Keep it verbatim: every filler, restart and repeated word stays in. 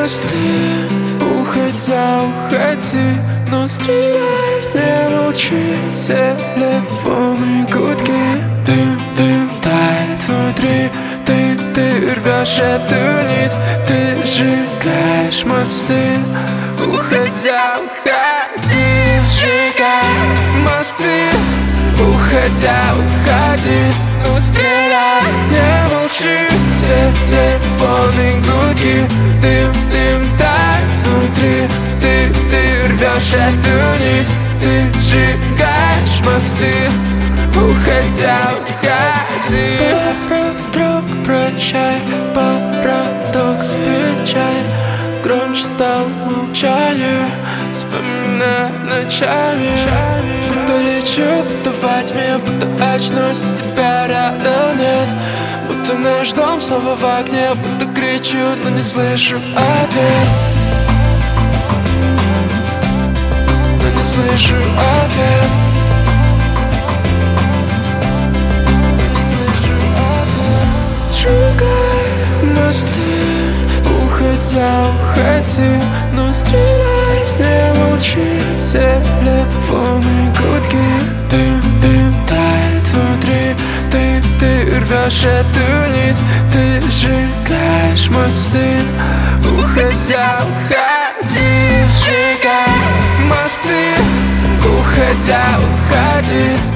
мосты, уходя, уходи, но стреляй, не молчи. Телефоны, гудки, дым, дым тает внутри. Ты, ты рвешь эту нить, ты сжигаешь мосты, уходя, уходи, сжигай мосты, уходя, уходи, ну стреляй, не молчи. Телефоны, гудки, дым, дым тает внутри. Ты, ты рвешь эту нить, ты сжигаешь мосты, уходя, уходи. Пара строк, прощай, парадокс, печаль. Громче стало молчание, вспоминая ночами. Будто лечу, будто во тьме, будто очнусь, и тебя рядом нет. Будто наш дом снова в огне, будто кричу, но не слышу ответ. Но не слышу ответ. Сжигай мосты, уходя, уходи, но стреляй, не молчи. Телефоны, гудки, дым, дым тает внутри. Ты, ты рвешь эту нить, ты сжигаешь мосты, уходя, уходи, сжигай мосты, уходя, уходи.